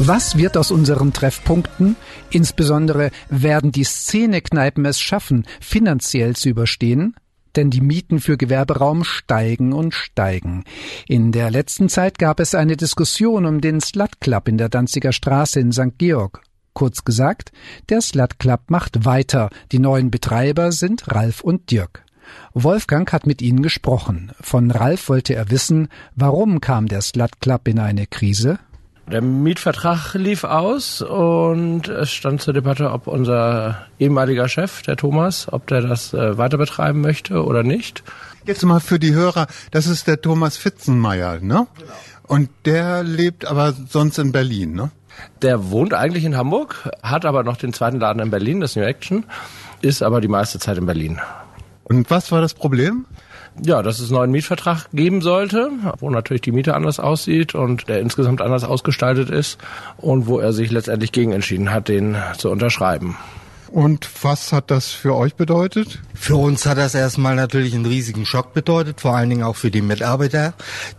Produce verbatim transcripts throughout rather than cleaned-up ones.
Was wird aus unseren Treffpunkten? Insbesondere werden die Szenekneipen es schaffen, finanziell zu überstehen? Denn die Mieten für Gewerberaum steigen und steigen. In der letzten Zeit gab es eine Diskussion um den Slut Club in der Danziger Straße in Sankt Georg. Kurz gesagt, der Slut Club macht weiter. Die neuen Betreiber sind Ralf und Dirk. Wolfgang hat mit ihnen gesprochen. Von Ralf wollte er wissen, warum kam der Slut Club in eine Krise? Der Mietvertrag lief aus und es stand zur Debatte, ob unser ehemaliger Chef, der Thomas, ob der das äh, weiter betreiben möchte oder nicht. Jetzt mal für die Hörer, das ist der Thomas Fitzenmeier, ne? Genau. Und der lebt aber sonst in Berlin, ne? Der wohnt eigentlich in Hamburg, hat aber noch den zweiten Laden in Berlin, das New Action, ist aber die meiste Zeit in Berlin. Und was war das Problem? Ja, dass es einen neuen Mietvertrag geben sollte, wo natürlich die Miete anders aussieht und der insgesamt anders ausgestaltet ist und wo er sich letztendlich gegen entschieden hat, den zu unterschreiben. Und was hat das für euch bedeutet? Für uns hat das erstmal natürlich einen riesigen Schock bedeutet, vor allen Dingen auch für die Mitarbeiter,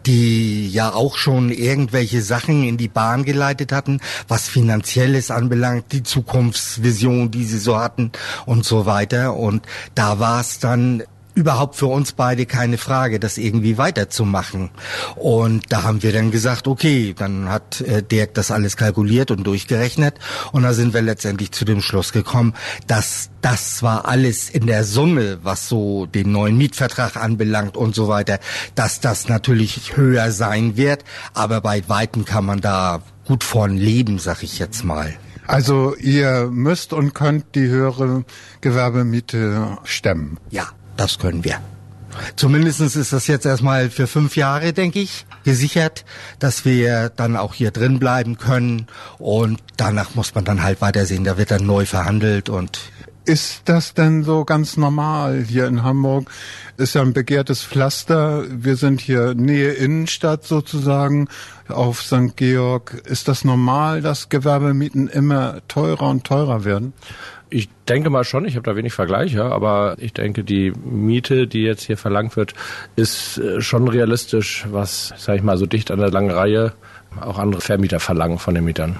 die ja auch schon irgendwelche Sachen in die Bahn geleitet hatten, was Finanzielles anbelangt, die Zukunftsvision, die sie so hatten und so weiter. Und da war es dann überhaupt für uns beide keine Frage, das irgendwie weiterzumachen. Und da haben wir dann gesagt, okay, dann hat äh, Dirk das alles kalkuliert und durchgerechnet und da sind wir letztendlich zu dem Schluss gekommen, dass das zwar alles in der Summe, was so den neuen Mietvertrag anbelangt und so weiter, dass das natürlich höher sein wird, aber bei Weitem kann man da gut von leben, sag ich jetzt mal. Also ihr müsst und könnt die höhere Gewerbemiete stemmen? Ja. Das können wir. Zumindestens ist das jetzt erstmal für fünf Jahre, denke ich, gesichert, dass wir dann auch hier drin bleiben können. Und danach muss man dann halt weitersehen. Da wird dann neu verhandelt und... Ist das denn so ganz normal hier in Hamburg? Ist ja ein begehrtes Pflaster. Wir sind hier Nähe Innenstadt sozusagen auf Sankt Georg. Ist das normal, dass Gewerbemieten immer teurer und teurer werden? Ich denke mal schon, ich habe da wenig Vergleiche, aber ich denke, die Miete, die jetzt hier verlangt wird, ist schon realistisch, was, sag ich mal, so dicht an der langen Reihe auch andere Vermieter verlangen von den Mietern.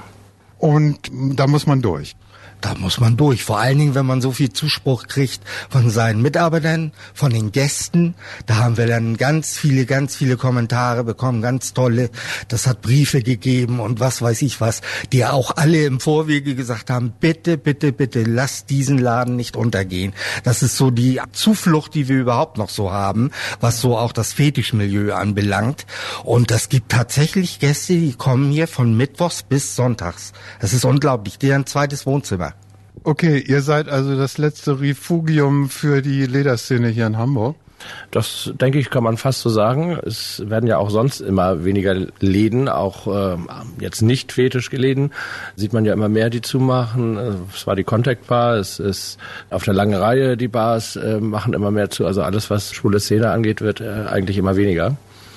Und da muss man durch? Da muss man durch. Vor allen Dingen, wenn man so viel Zuspruch kriegt von seinen Mitarbeitern, von den Gästen. Da haben wir dann ganz viele, ganz viele Kommentare bekommen, ganz tolle. Das hat Briefe gegeben und was weiß ich was, die auch alle im Vorwege gesagt haben, bitte, bitte, bitte, lasst diesen Laden nicht untergehen. Das ist so die Zuflucht, die wir überhaupt noch so haben, was so auch das Fetischmilieu anbelangt. Und es gibt tatsächlich Gäste, die kommen hier von Mittwochs bis Sonntags. Das ist unglaublich. Die haben ein zweites Wohnzimmer. Okay, ihr seid also das letzte Refugium für die Lederszene hier in Hamburg? Das, denke ich, kann man fast so sagen. Es werden ja auch sonst immer weniger Läden, auch äh, jetzt nicht Fetischgeläden, sieht man ja immer mehr, die zumachen. Es war die Contact Bar, es ist auf der langen Reihe, die Bars äh, machen immer mehr zu. Also alles, was schwule Szene angeht, wird äh, eigentlich immer weniger.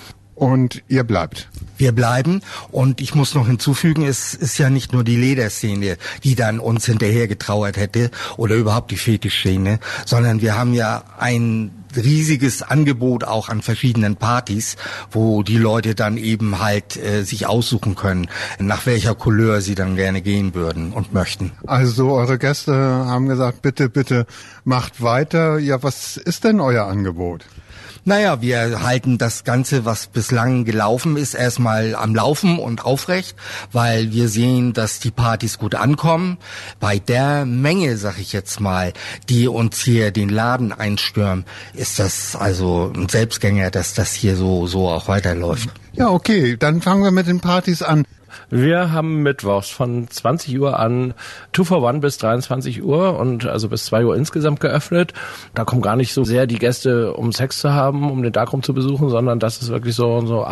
Und ihr bleibt? Wir bleiben und ich muss noch hinzufügen, es ist ja nicht nur die Lederszene, die dann uns hinterher getrauert hätte oder überhaupt die Fetischszene, sondern wir haben ja ein riesiges Angebot auch an verschiedenen Partys, wo die Leute dann eben halt äh, sich aussuchen können, nach welcher Couleur sie dann gerne gehen würden und möchten. Also eure Gäste haben gesagt, bitte, bitte macht weiter. Ja, was ist denn euer Angebot? Naja, wir halten das Ganze, was bislang gelaufen ist, erstmal am Laufen und aufrecht, weil wir sehen, dass die Partys gut ankommen. Bei der Menge, sag ich jetzt mal, die uns hier den Laden einstürmen, ist das also ein Selbstgänger, dass das hier so so auch weiterläuft. Ja, okay, dann fangen wir mit den Partys an. Wir haben mittwochs von zwanzig Uhr an two for one bis dreiundzwanzig Uhr und also bis zwei Uhr insgesamt geöffnet. Da kommen gar nicht so sehr die Gäste, um Sex zu haben, um den Darkroom zu besuchen, sondern das ist wirklich so so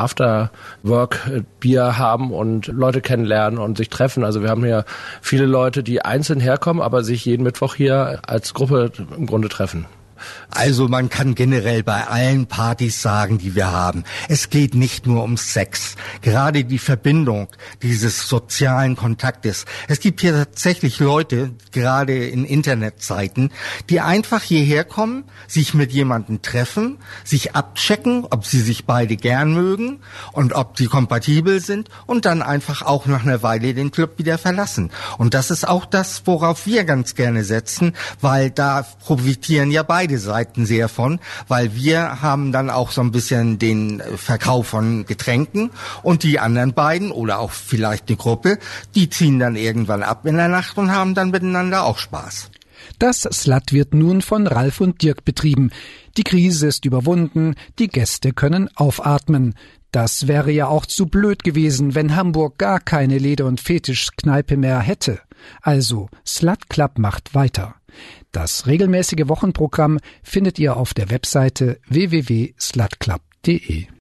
After-Work-Bier haben und Leute kennenlernen und sich treffen. Also wir haben hier viele Leute, die einzeln herkommen, aber sich jeden Mittwoch hier als Gruppe im Grunde treffen. Also man kann generell bei allen Partys sagen, die wir haben, es geht nicht nur um Sex. Gerade die Verbindung dieses sozialen Kontaktes. Es gibt hier tatsächlich Leute, gerade in Internetseiten, die einfach hierher kommen, sich mit jemandem treffen, sich abchecken, ob sie sich beide gern mögen und ob sie kompatibel sind und dann einfach auch nach einer Weile den Club wieder verlassen. Und das ist auch das, worauf wir ganz gerne setzen, weil da profitieren ja beide Seiten sehr von, weil wir haben dann auch so ein bisschen den Verkauf von Getränken und die anderen beiden oder auch vielleicht eine Gruppe, die ziehen dann irgendwann ab in der Nacht und haben dann miteinander auch Spaß. Das Slut wird nun von Ralf und Dirk betrieben. Die Krise ist überwunden, die Gäste können aufatmen. Das wäre ja auch zu blöd gewesen, wenn Hamburg gar keine Leder- und Fetischkneipe mehr hätte. Also, Slut Club macht weiter. Das regelmäßige Wochenprogramm findet ihr auf der Webseite w w w punkt slutclub punkt de.